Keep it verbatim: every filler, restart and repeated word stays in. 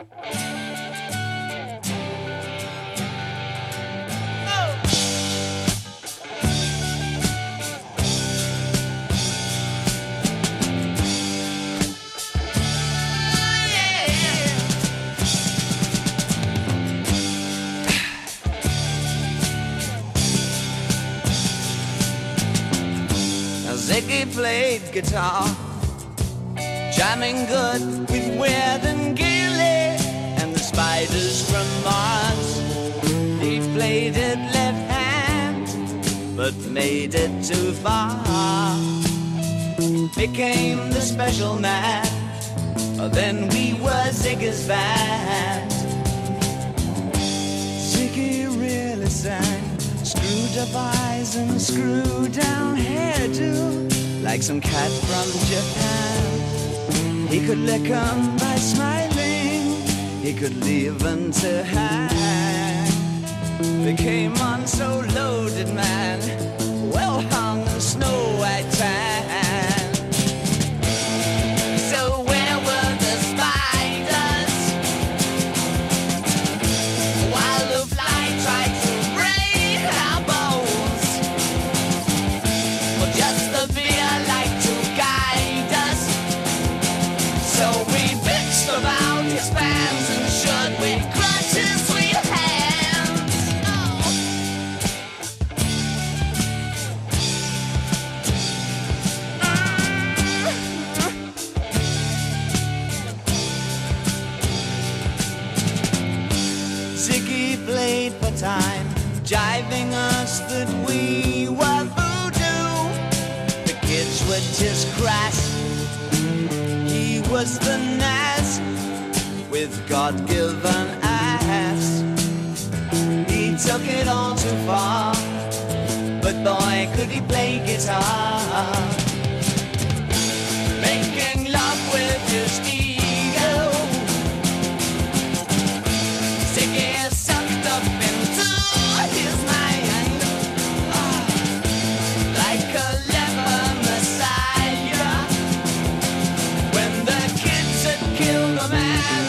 Ziggy played guitar, jamming good with Weird and Gilly and the Spiders from Mars. He played it left hand, but made it too far. Became the special man, then we were Ziggy's band. Ziggy really sang, screwed up eyes and screwed down hairdo, like some cat from Japan. He could lick 'em by smiling, he could leave 'em to hang. They came on so loaded, man, well hung in snow white tan. So where were the spiders while the fly tried to break our bones? Well, just the beer like to guide us. So we bitched about his fans and should we crush his sweet hands. Oh. Ziggy played for time, jiving us that we were voodoo. The kids were just crass, he was the Nas with God-given ass. He took it all too far, but boy could he play guitar. Making love with his ego, Ziggy sucked up into his mind, ah, like a leper messiah. When the kids had killed the man,